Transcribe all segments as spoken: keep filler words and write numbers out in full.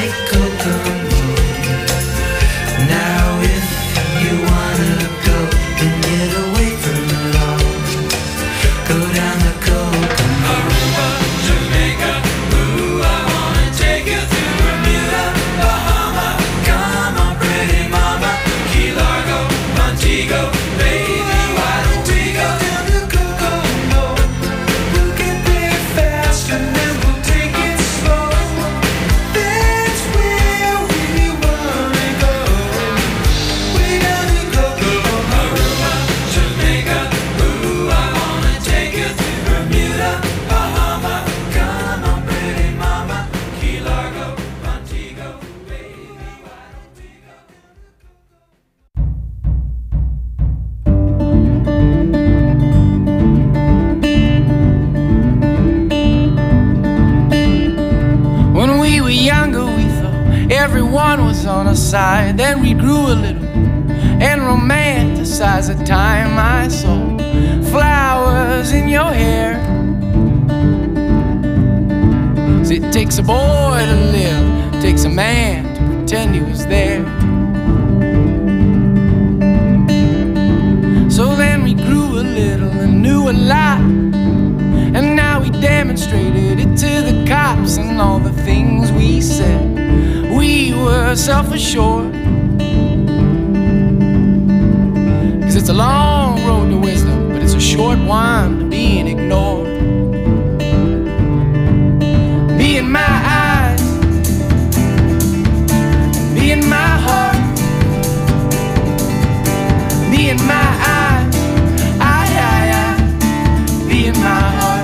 like Kokomo. Now if you wanna go and get away from it all, go down the Kokomo. Aruba, Jamaica, ooh, I wanna take you through Bermuda, Bahama. Come on, pretty mama, Key Largo, Montego, baby, why don't we go down the Kokomo? We'll get there fast and then we'll take it slow. That's where we wanna go. Way down the Kokomo. Aruba, Jamaica, ooh, I wanna take you through Bermuda, Bahama. Come on, pretty mama, Key Largo, Montego, baby, why don't we go? When we were younger, we thought everyone was on our side. Then we grew a little and romanticized the time I saw flowers in your hair. 'Cause it takes a boy to live, takes a man to pretend he was there. So then we grew a little and knew a lot, and now we demonstrated it to the cops and all the things we said. We were self-assured, 'cause it's a long road to wisdom, but it's a short one to being ignored. Be in my eyes, be in my heart, be in my eyes, I, I, I, be in my heart.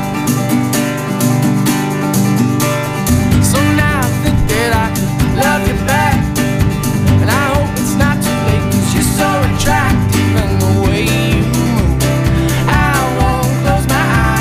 So now I think that I could love you back, and I hope it's not too late, 'cause you're so attractive and the way you move. I won't close my eyes.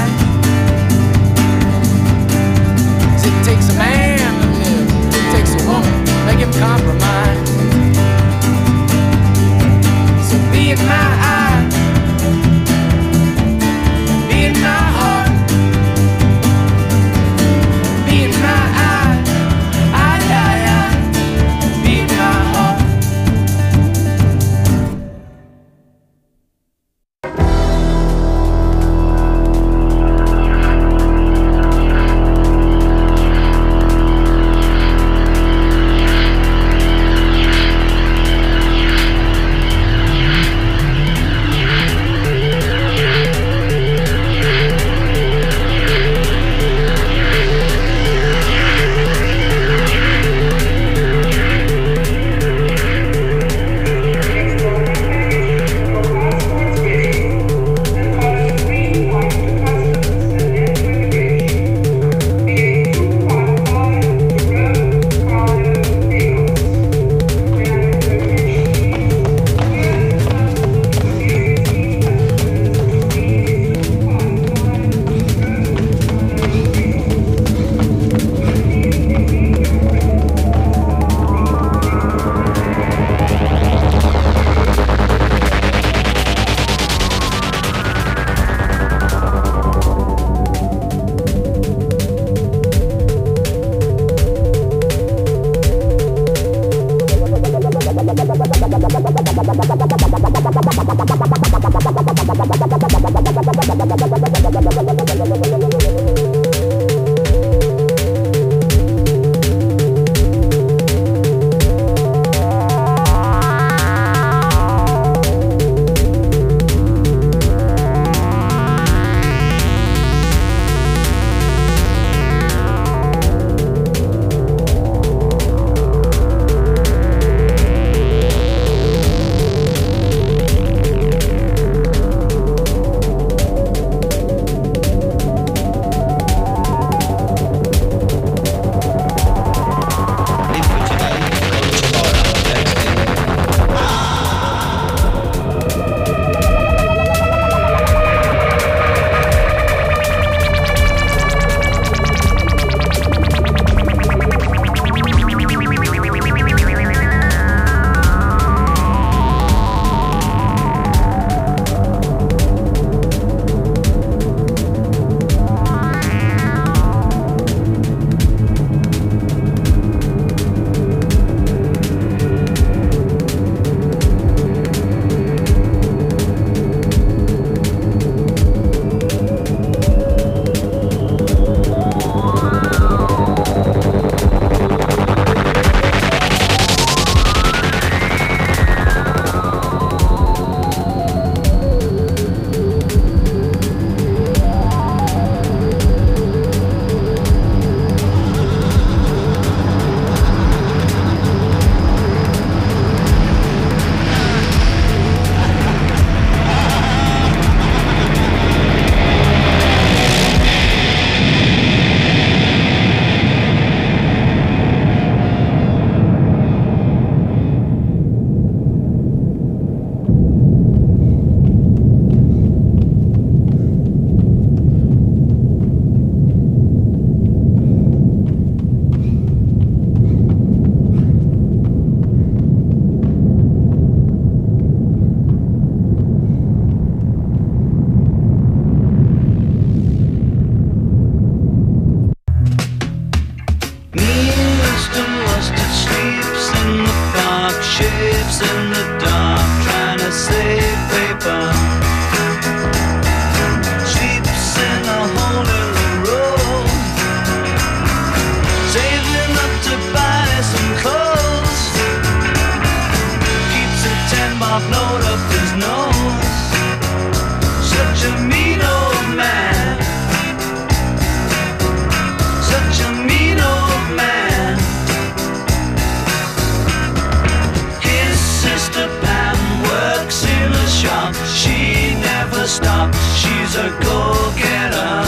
a go-getter.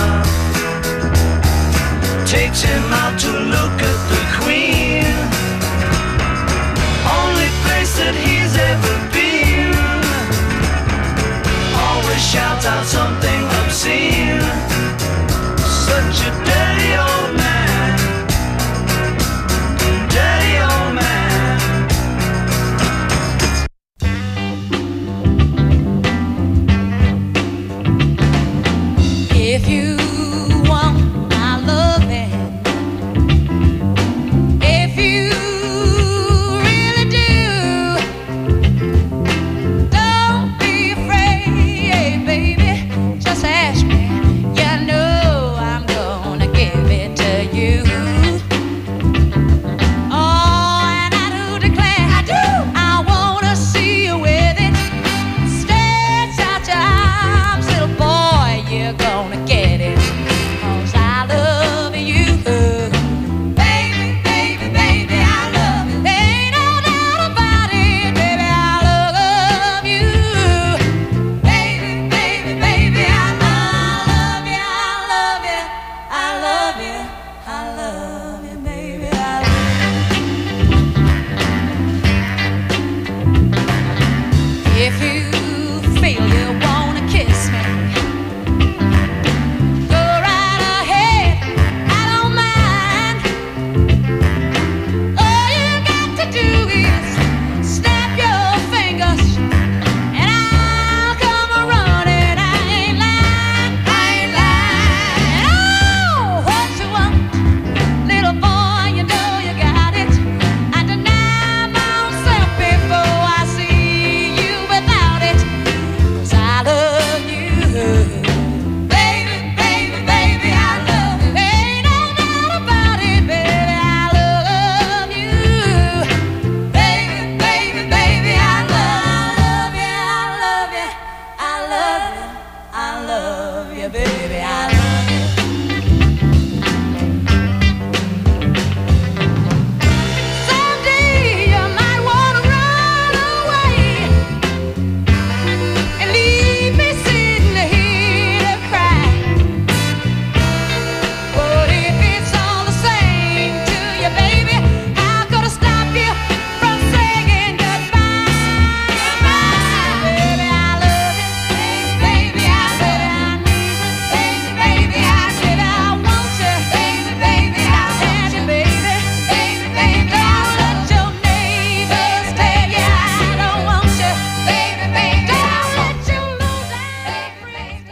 Takes him out to look at the queen. Only place that he's ever been. Always shouts out something obscene. Such a dirty old man. Dirty old man. If you want my loving, if you really do, don't be afraid, baby. Just ask me. You know I'm gonna give it to you. Oh, and I do declare, I do. I wanna see you with it. Stretch out your arms, little boy. You're gonna get it. 'Cause I love you. Baby, baby, baby, I love you. Ain't no doubt about it, baby, I love you. Baby, baby, baby, I love you. I love you. I love you. I love you, baby, I love you. If you feel you wanna kiss me, go right ahead, I don't mind. All you got to do is snap your fingers, and I'll come running. I ain't lying, I ain't lying. Oh, what you want, little boy, you know you got it. I deny myself before I see you without it. 'Cause I love you. Baby, baby, baby, I love you. Ain't no doubt about it, baby, I love you. Baby, baby, baby, I love you. I love you. I love you. I love you, baby, I love you. Someday you might wanna run away and leave me sitting here to cry. But if it's all the same to you, baby, how could I stop you from saying goodbye? Goodbye, baby, I love you. Baby, I love you. I need you. Baby, baby, I need you. I want you. Baby, baby, I want you, baby. Baby, baby, don't let your neighbors tell you I don't want you. Baby, baby, don't let you lose that breeze.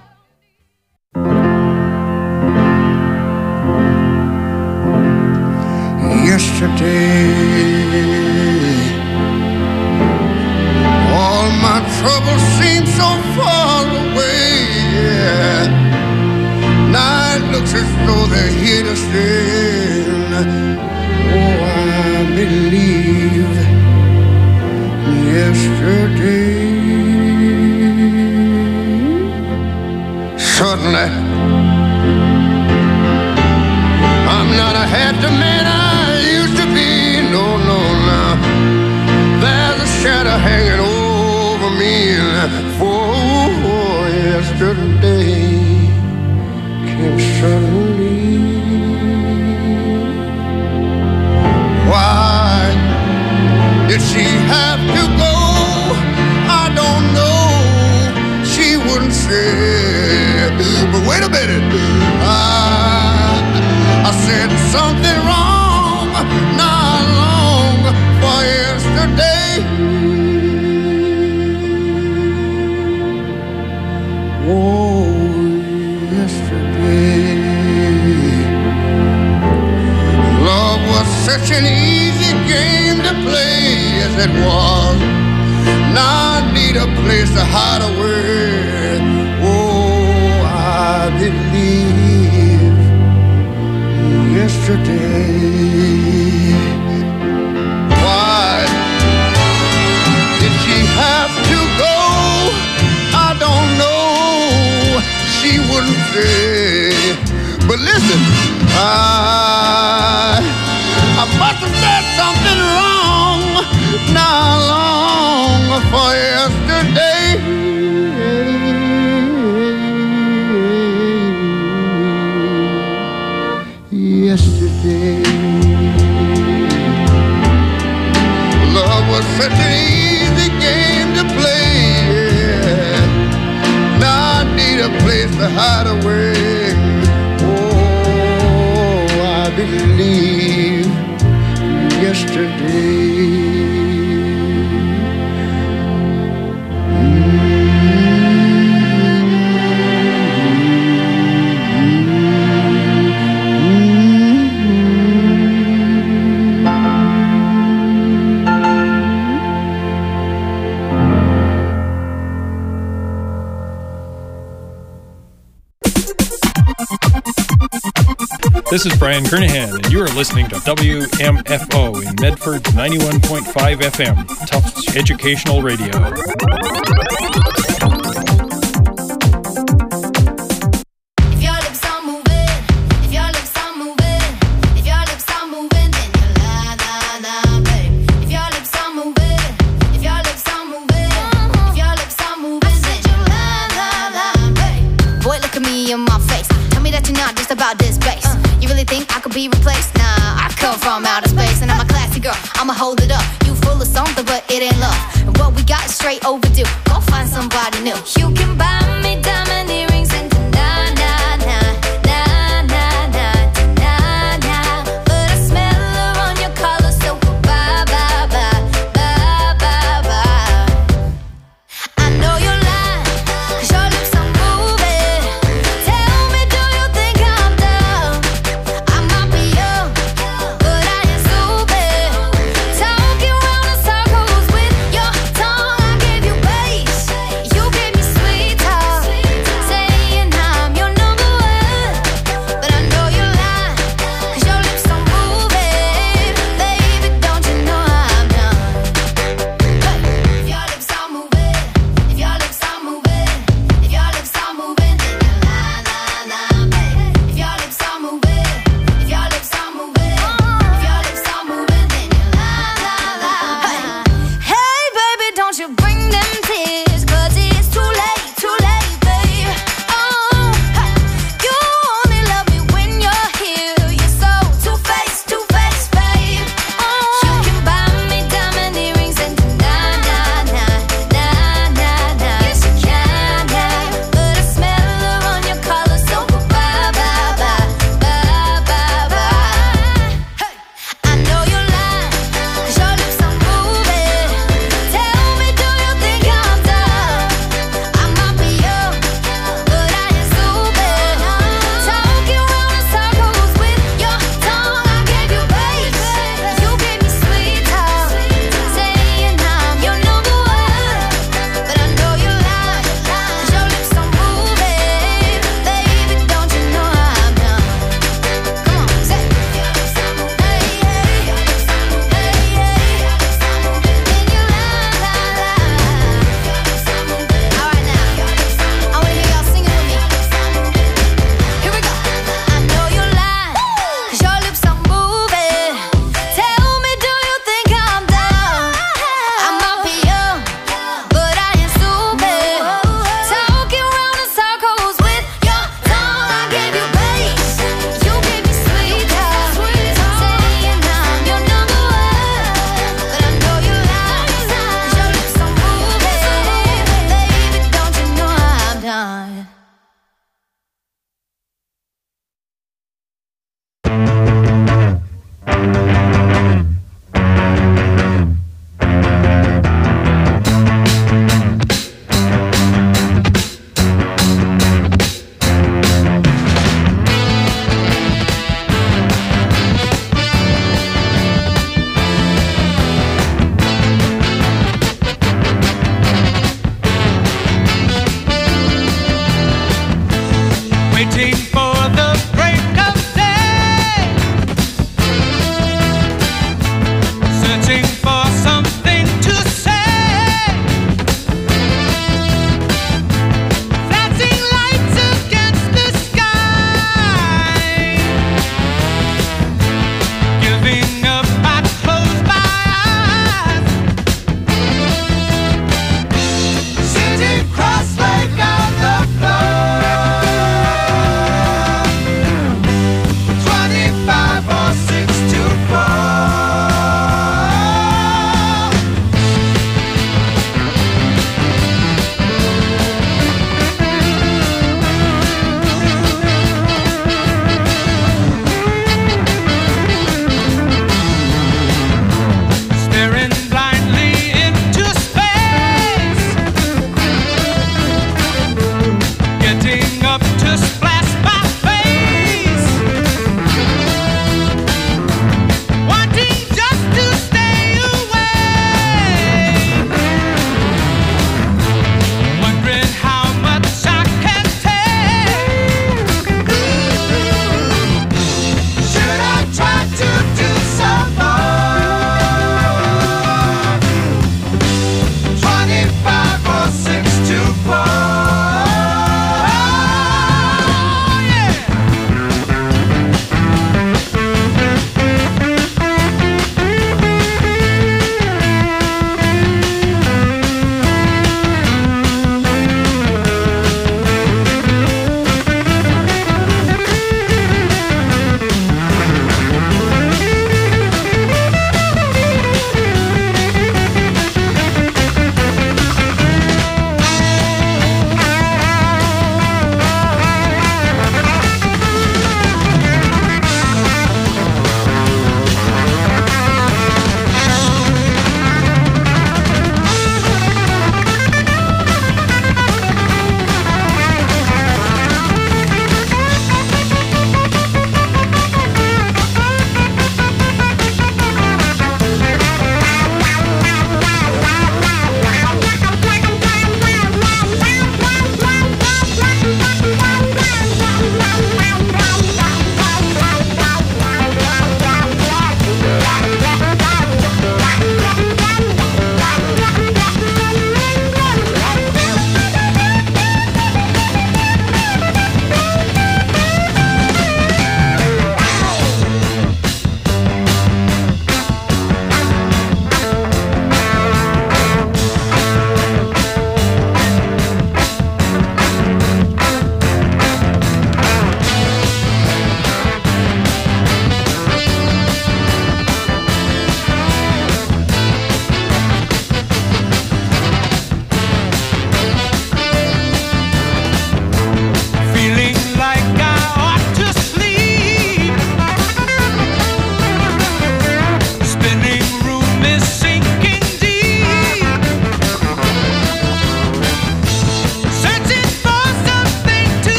Yesterday, all my troubles seem so far away. Yeah. Now it looks as though they're here to stay. Oh, I believe yesterday. Suddenly, I'm not a happy man I used to be. No, no, no. There's a shadow hanging over me. For yesterday came suddenly. Why did she have to go? I don't know. She wouldn't say. But wait a minute. I, I said something wrong not long for yesterday. Oh, yesterday. Love was such an easy game to play as it was. Now I need a place to hide away. Oh, I believe yesterday. Why did she have to go? I don't know. She wouldn't say. But listen, I I must have said something wrong not long for yesterday. yesterday. This is Brian Kernahan, and you are listening to W M F O in Medford ninety-one point five F M, Tufts Educational Radio. Be replaced? Nah, I come from outer space and I'm a classy girl. I'ma hold it up. You full of something, but it ain't love. And what we got is straight overdue. Go find somebody new. You can buy me diamond earrings and na na na na na na na na, but I smell her on your collar, so bye bye bye bye bye bye. I know you're lying, 'cause your lips are moving. Tell me, do you think I'm dumb? Talking round in circles with your tongue. I gave you bass, you gave me sweet talk.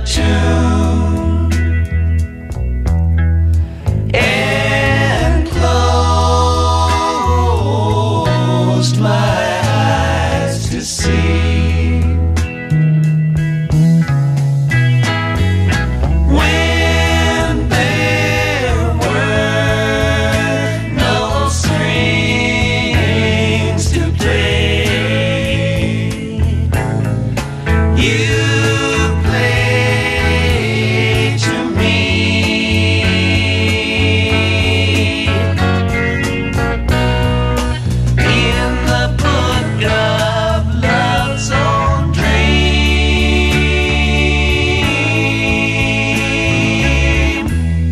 tune and closed my eyes to see. When there were no strings to play, you played to me. In the book of love's own dream,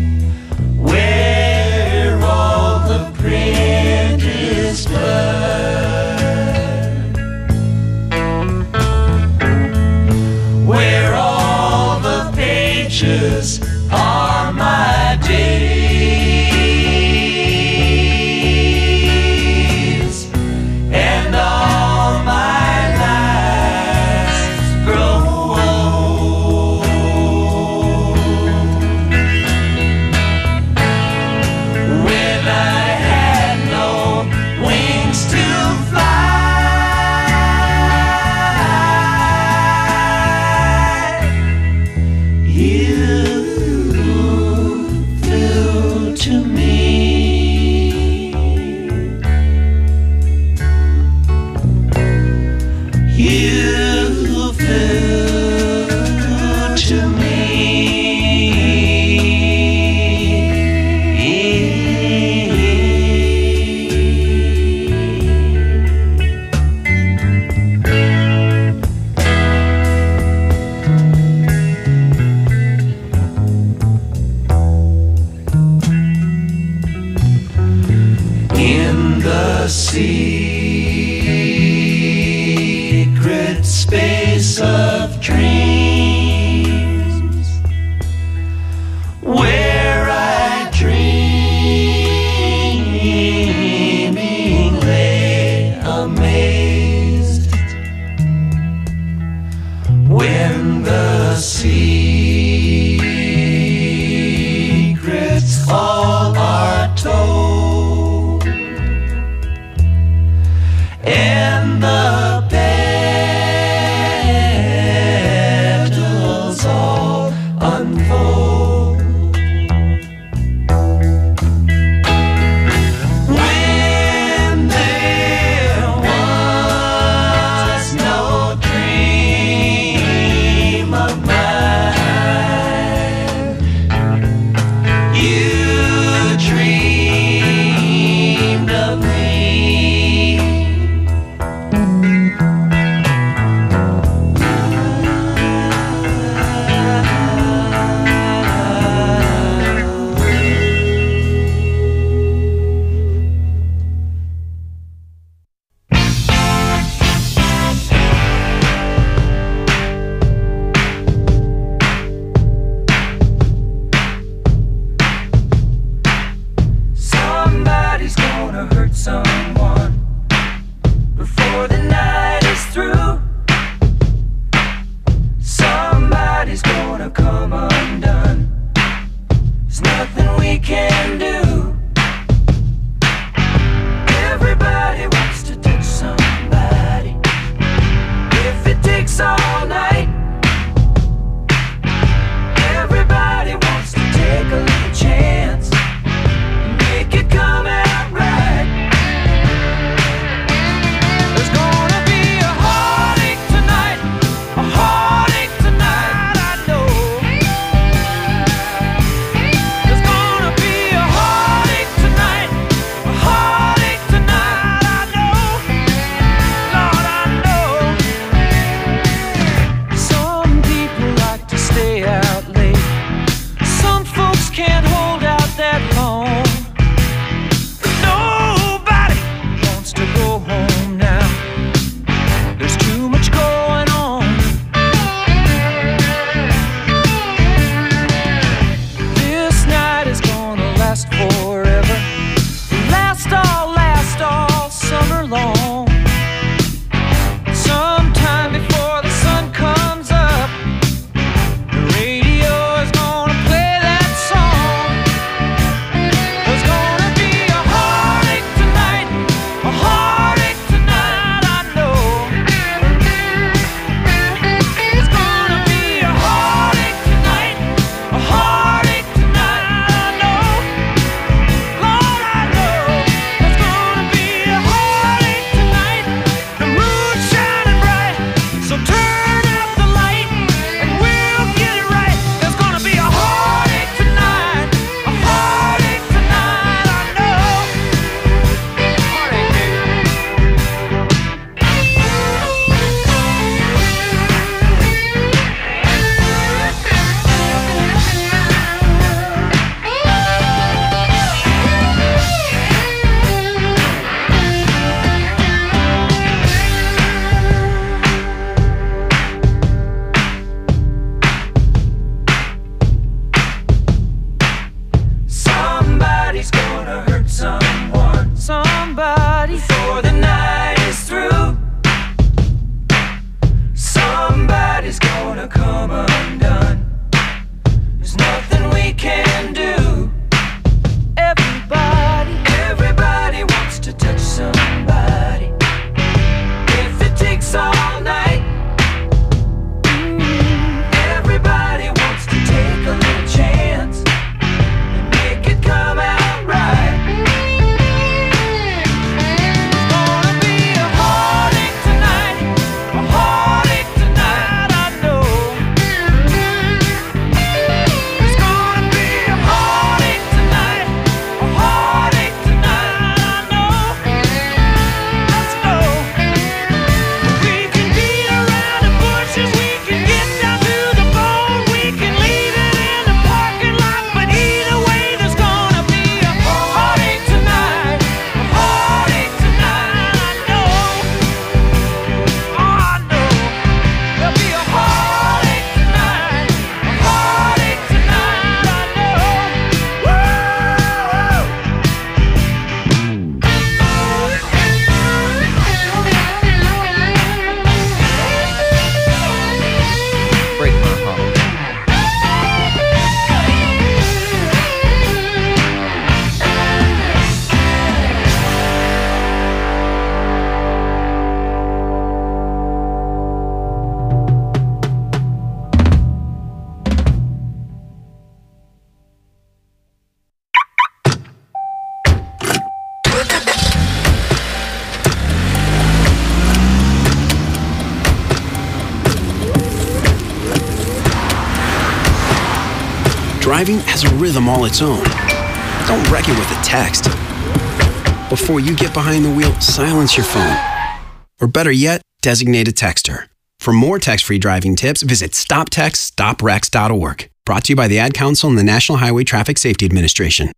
where all the print is blurred, where all the pages are my days, and all my lives grow old. When I had no wings to fly, you flew to me. You flew to in the secret space of dreams, where I dreaming lay amazed, when the secrets all are told, and the petals all unfold. When there was no dream of mine, Driving has a rhythm all its own. Don't wreck it with a text. Before you get behind the wheel, silence your phone. Or better yet, designate a texter. For more text-free driving tips, visit stop text stop wrecks dot org. Brought to you by the Ad Council and the National Highway Traffic Safety Administration.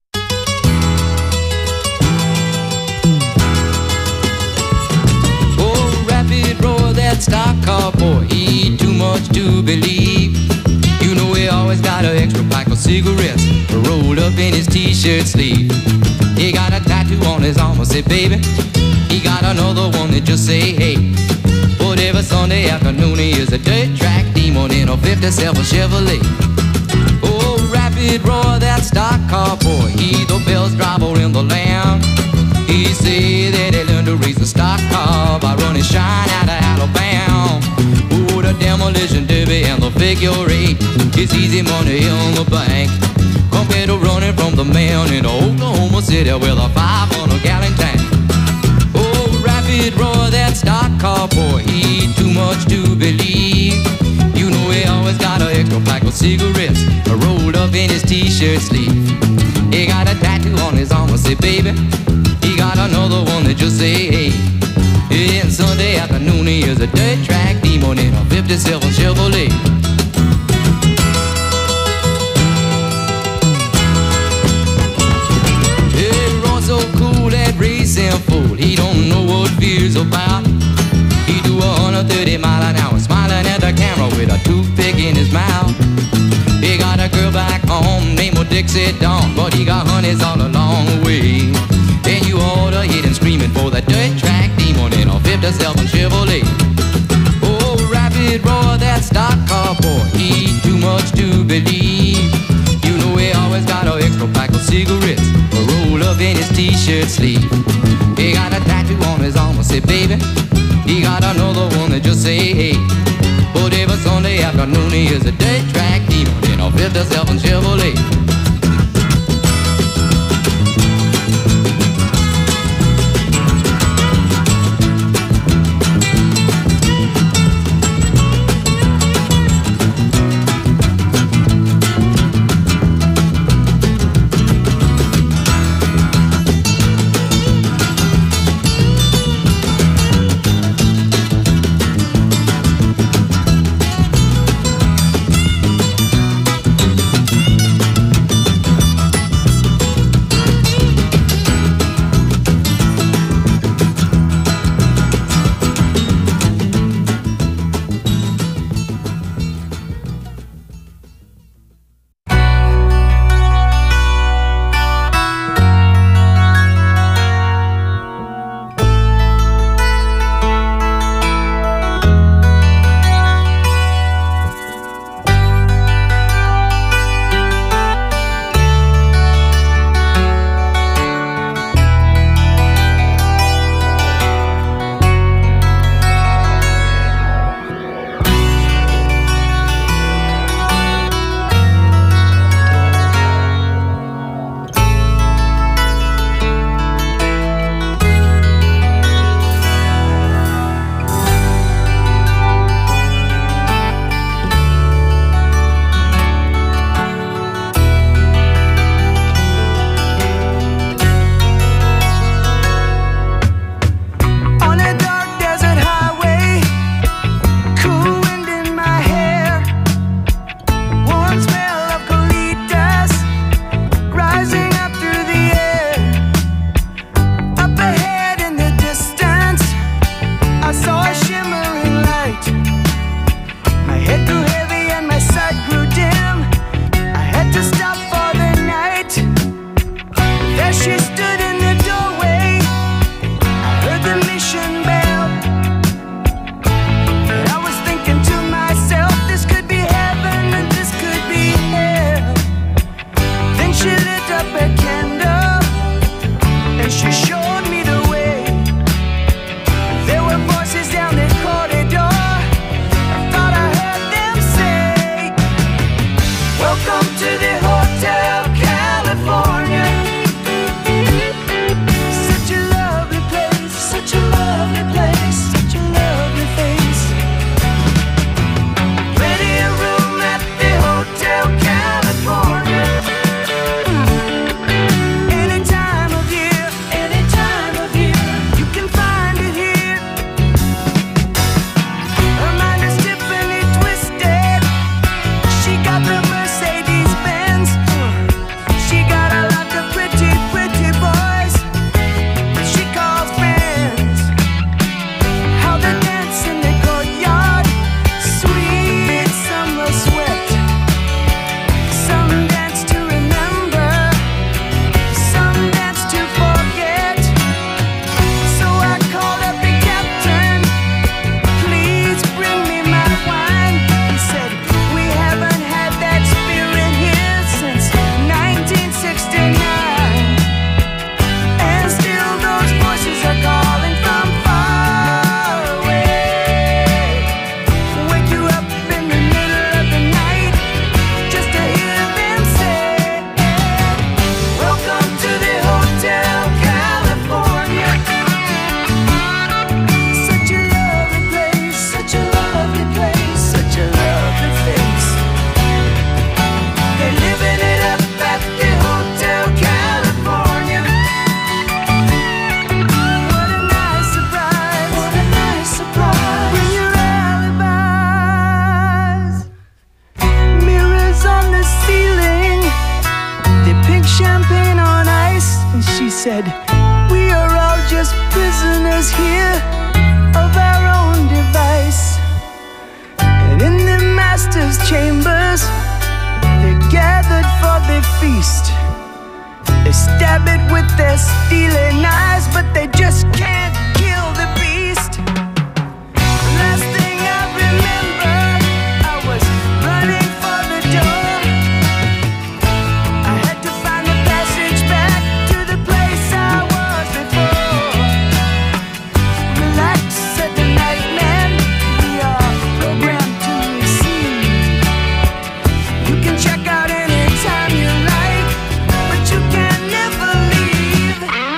Oh, rapid roar, that stock car boy, he too much to believe. You know he always got an extra pack of cigarettes rolled up in his t-shirt sleeve. He got a tattoo on his arm, I say, baby. He got another one that just say, hey. But every Sunday afternoon he is a dirt track demon in a fifty-seven Chevrolet. Oh, rapid roar, that stock car boy, he the best driver in the land. He say that he learned to race a stock car by running shine out of Alabama. Oh, the demolition derby and the figure eight, it's easy money in the bank compared to running from the man in Oklahoma City with a five hundred gallon tank. Oh, rapid roar, that stock car boy, he too much to believe. You know he always got an extra pack of cigarettes rolled up in his t-shirt sleeve. He got a tattoo on his arm, I say, baby. He got another one that just say, hey. And Sunday afternoon he is a dirt track demon in a fifty-seven Chevrolet. So cool, that racing fool, he don't know what fear's about. He do a hundred thirty mile an hour, smiling at the camera with a toothpick in his mouth. He got a girl back home named Dixie Dawn, but he got honeys all along the way. And you oughta hit him screaming for that dirt track demon in a fifty-seven Chevrolet. Oh, rapid roar, that stock car boy, he too much to believe. You know he always got an extra pack of cigarettes rolled up in his t-shirt sleeve. He got a tattoo on his arm, I say, baby. He got another one that just say, hey. But every Sunday afternoon he is a dirt track demon in a fifty-seven Chevrolet. said, we are all just prisoners here of our own device. And in the master's chambers, they gathered for their feast. They stab it with their steely knives, but they just can't kill the beast. The last thing I remember, I was running for the door. I had to find the passage back to the place I was before. Relax, said the night man, we are programmed to receive. You can check out anytime you like, but you can never leave.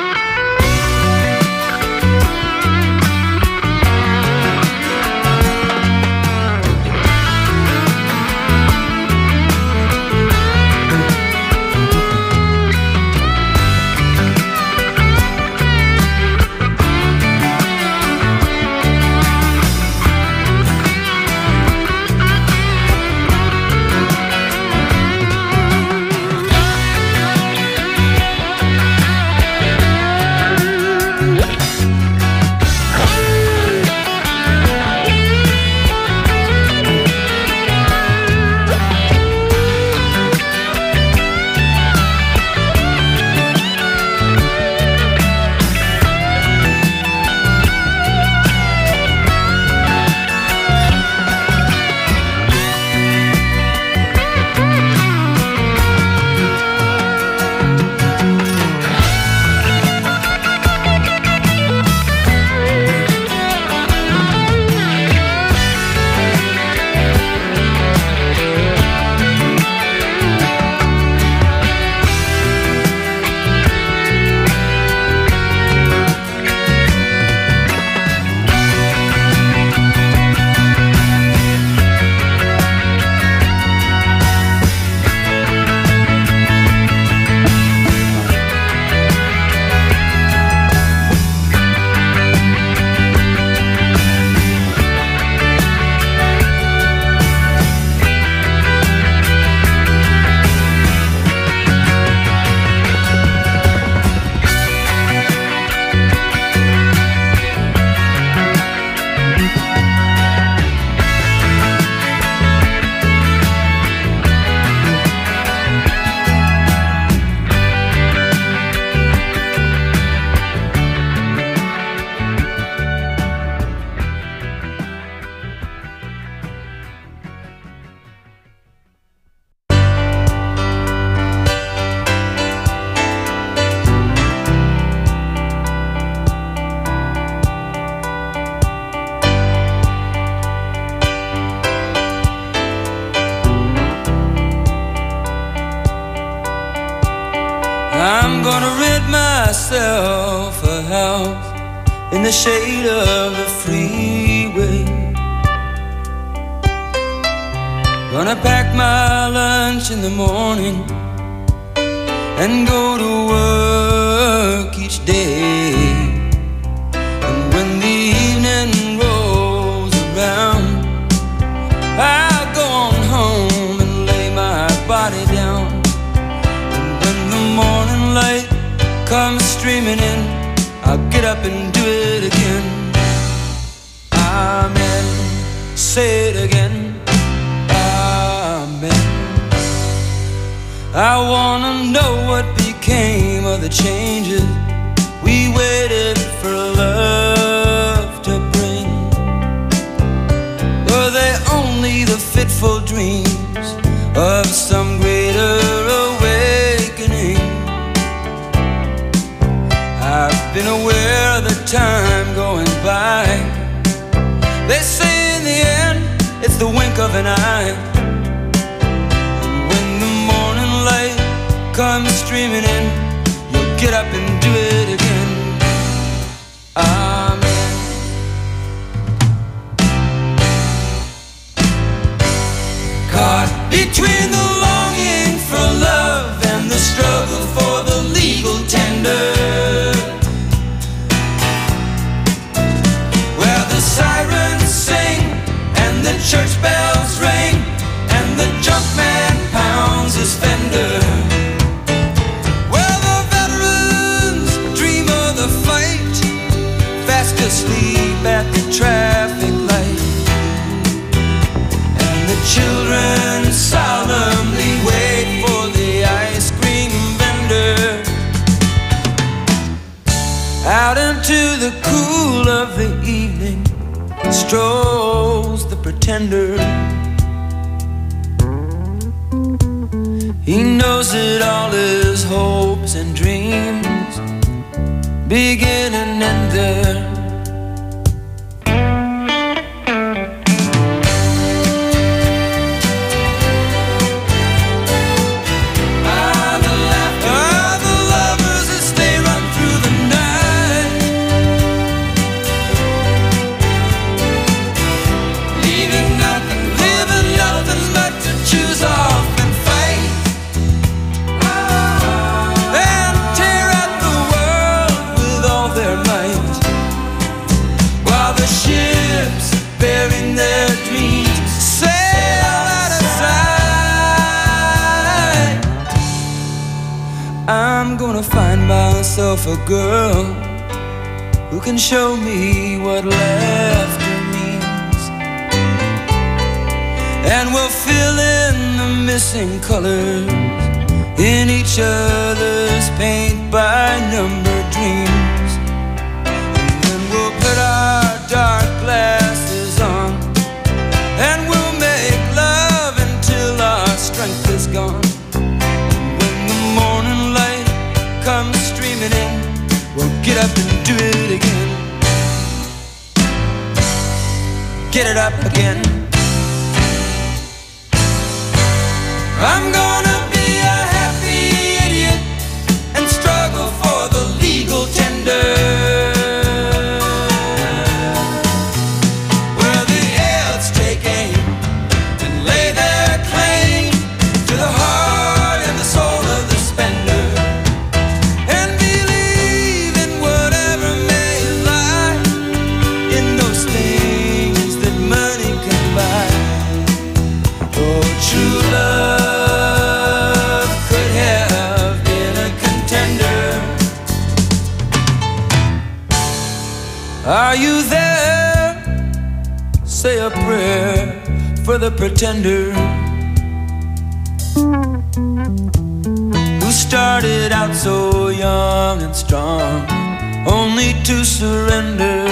I'm gonna rid myself a house in the shade of the freeway. Gonna pack my lunch in the morning and go to work each day. And when the evening rolls around, I'll go on home and lay my body down. And when the morning light comes streaming in, I'll get up and do it again. Amen. Say it again. Amen. I wanna know what became of the changes we waited for love to bring. Were they only the fitful dreams of some greater awakening? I've been aware of the time going by. They say in the end it's the wink of an eye. And when the morning light comes streaming in, you'll get up and do it again. Amen. Caught between the longing for love and the struggle for the legal tender, where the sirens sing and the church bells ring and the junk man pounds his fender, where the veterans He knows that all his hopes and dreams begin and end there. Myself a girl who can show me what laughter means, and we'll fill in the missing colors in each other's paint by number dreams. And then we'll put our dark glasses on, and we'll make love until our strength is gone. And when the morning light comes streaming in, we'll get up and do it again. Get it up again. I'm gonna be a happy idiot and struggle for the legal tender, where the elves take aim and lay their claim to the heart and the soul of the spender. Are you there? Say a prayer for the pretender who started out so young and strong, only to surrender.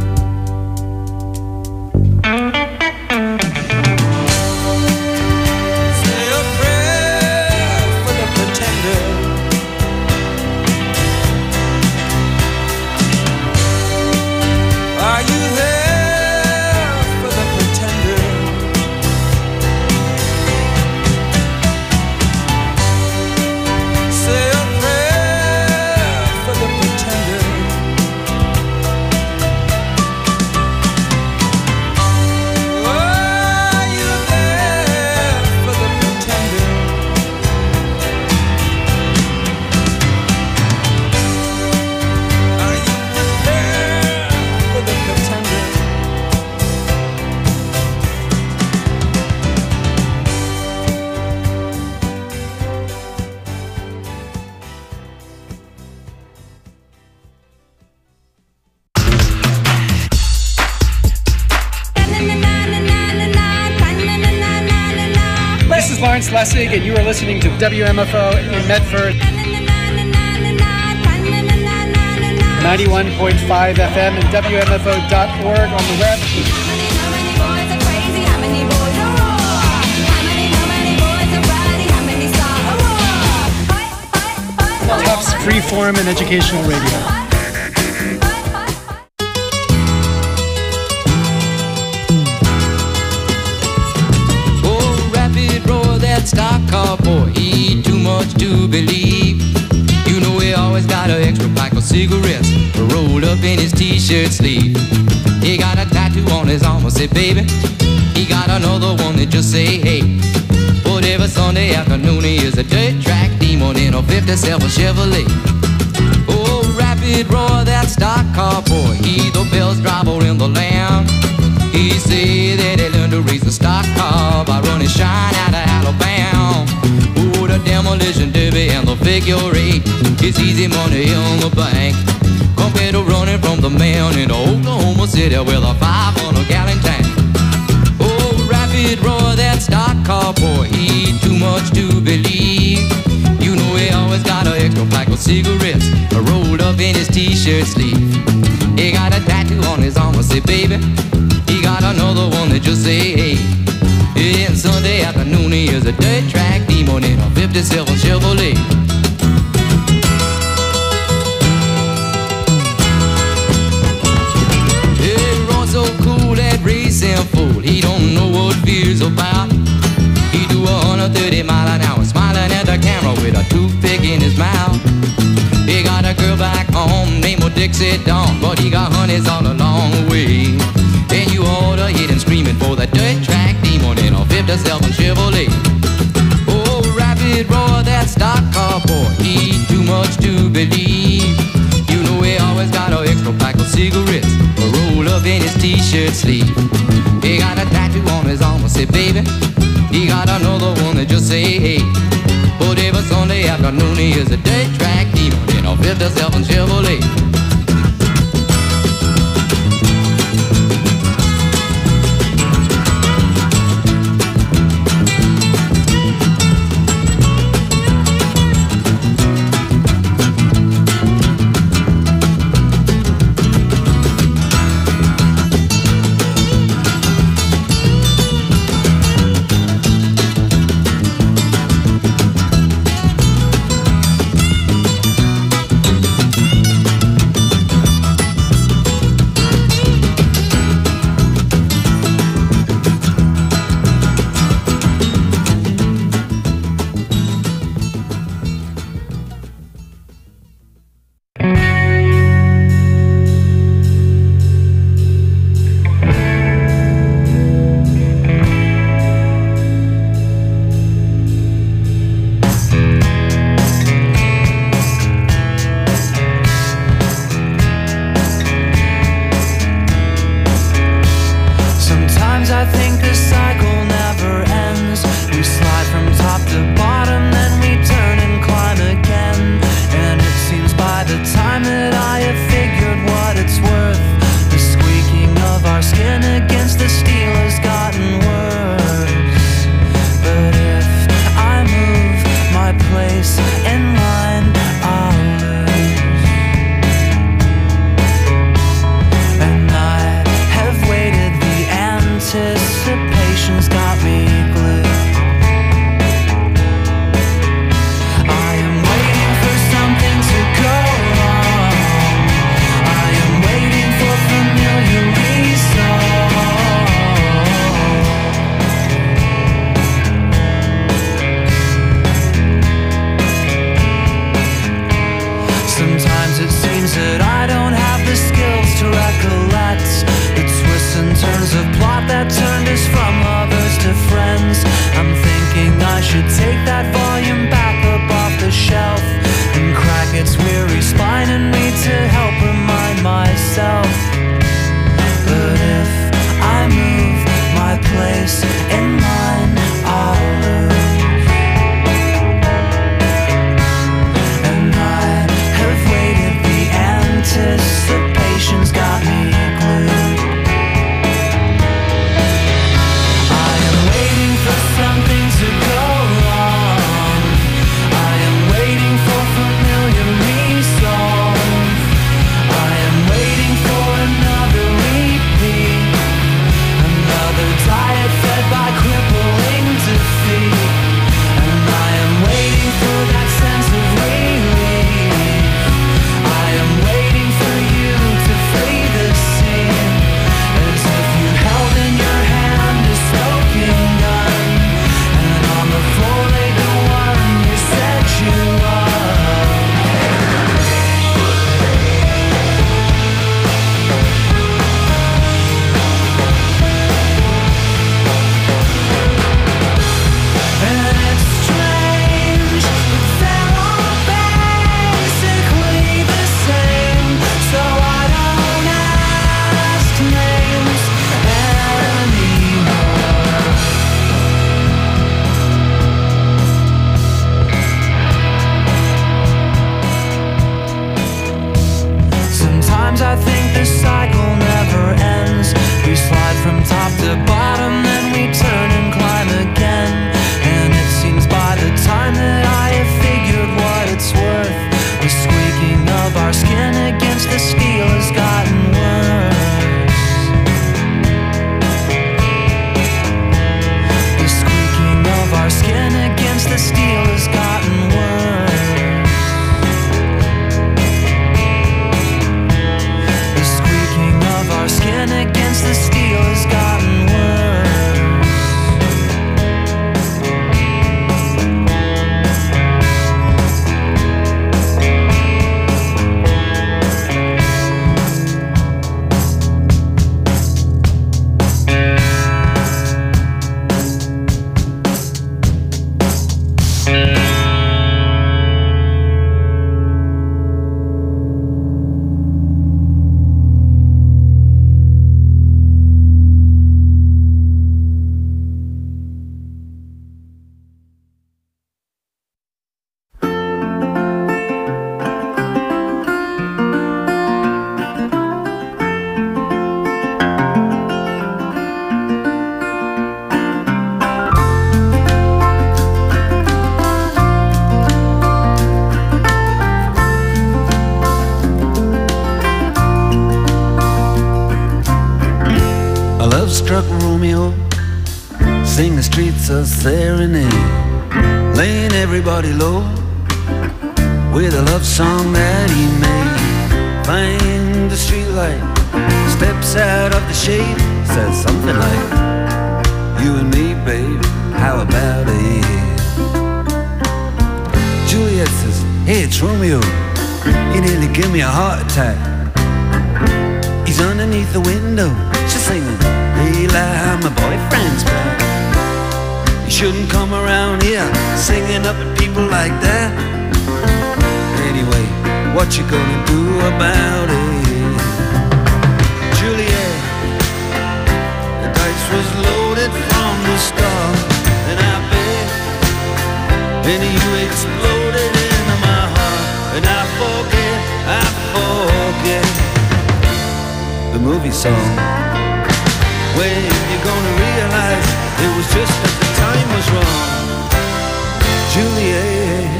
Say a prayer for the pretender. Are you there for the pretender? Say a prayer for the pretender. Are you there for the pretender? Are you prepared for the pretender? This is Lawrence Lessig, and you are listening to W M F O in Medford, ninety-one point five F M and W M F O dot org on the web. Tufts Freeform and Educational Radio. Stock car boy, he eat too much to believe. You know he always got an extra pack of cigarettes rolled up in his t-shirt sleeve. He got a tattoo on his arm that say baby. He got another one that just say hey. But every Sunday afternoon he is a dirt track demon in a fifty-seven Chevrolet. Oh, rapid roar, that stock car boy, he the best driver in the land. He say that he learned to race a stock car by running shine out of Alabama. Oh, the demolition derby and the figure eight, it's easy money in the bank compared to running from the man in Oklahoma City with a five hundred gallon tank. Oh, rapid roar, that stock car boy, he eat too much to believe. You know he always got an extra pack of cigarettes rolled up in his t-shirt sleeve. He got a tattoo on his arm that say baby. He got another one that just say hey. And Sunday afternoon he is a dirt track demon in a fifty fifty-seven Chevrolet. Hey, Ron so cool, that racing fool, he don't know what fear's about. He do a one hundred thirty mile an hour, smiling at the camera with a toothpick in his mouth. He got a girl back home named Dixie Dawn, but he got honeys all along the way. And you oughta hit him screaming for the dirt track demon in a fifty-seven Chevrolet. Oh, rapid roar, that stock car boy, he too much to believe. You know he always got an extra pack of cigarettes rolled up in his t-shirt sleeve. He got a tattoo on his arm that say baby. He got another one that just say hey. But every Sunday afternoon he is a dirt track demon in a fifty-seven Chevrolet. Something to go wrong. love-struck Romeo, sing the streets a serenade, laying everybody low with a love song that he made. Find the streetlight, steps out of the shade, says something like, you and me, babe, how about it? Juliet says, hey, it's Romeo, you nearly give me a heart attack. He's underneath the window, she's singing, hey, lie, my boyfriend's back. You shouldn't come around here singing up at people like that. Anyway, what you gonna do about it? Juliet, the dice was loaded from the start, and I bet, and you exploded into my heart, and I forget, I forget the movie song. When you're gonna realize it was just that the time was wrong, Juliet.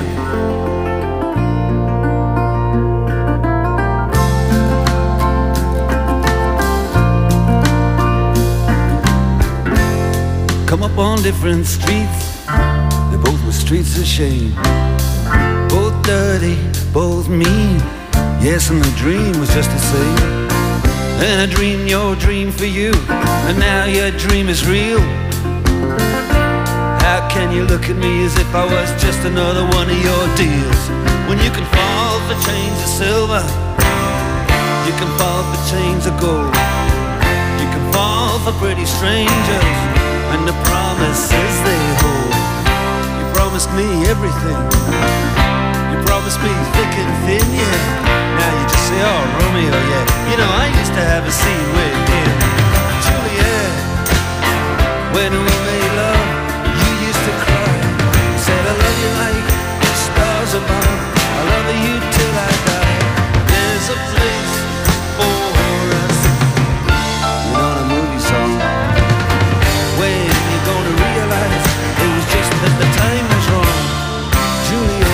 Come up on different streets, they both were streets of shame, both dirty, both mean. Yes, and the dream was just the same. And I dreamed your dream for you, and now your dream is real. How can you look at me as if I was just another one of your deals? When you can fall for chains of silver, you can fall for chains of gold, you can fall for pretty strangers and the promises they hold. You promised me everything, you promised me thick and thin, yeah. Now you just say, oh, Romeo, yeah. You know, I used to have a scene with him. Juliet, when we made love, you used to cry. You said, I love you like the stars above, I love you till I die. There's a place for us. You know the movie song. When you're gonna realize it was just that the time was wrong, Juliet.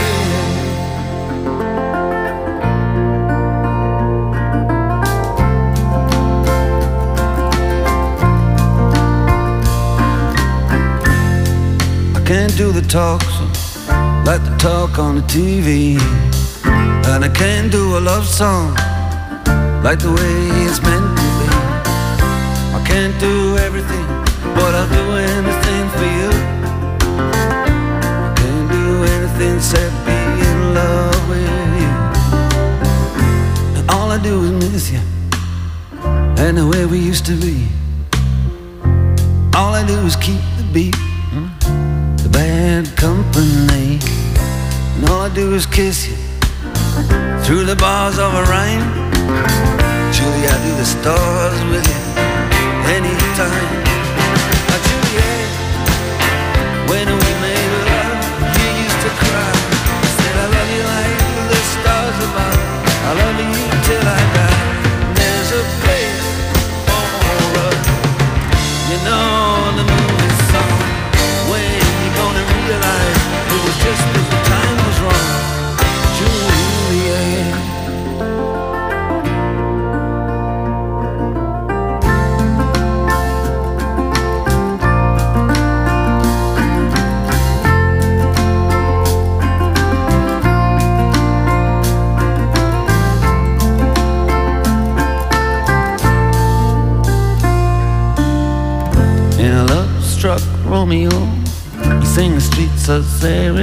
Can't do the talks like the talk on the T V, and I can't do a love song like the way it's meant to be. I can't do everything, but I'll do anything for you. I can't do anything except be in love with you. And all I do is miss you and the way we used to be. All I do is keep the beat, bad company, and all I do is kiss you through the bars of a rhyme. Julie, I do the stars with you anytime. Now, Juliet, when we made love, you used to cry. I said, I love you like the stars above, I love you till I die. There's a place for us, you know the movie song. When gonna realize it was just that the time was wrong, Juliet. In a love-struck Romeo, sing the streets of Sarah.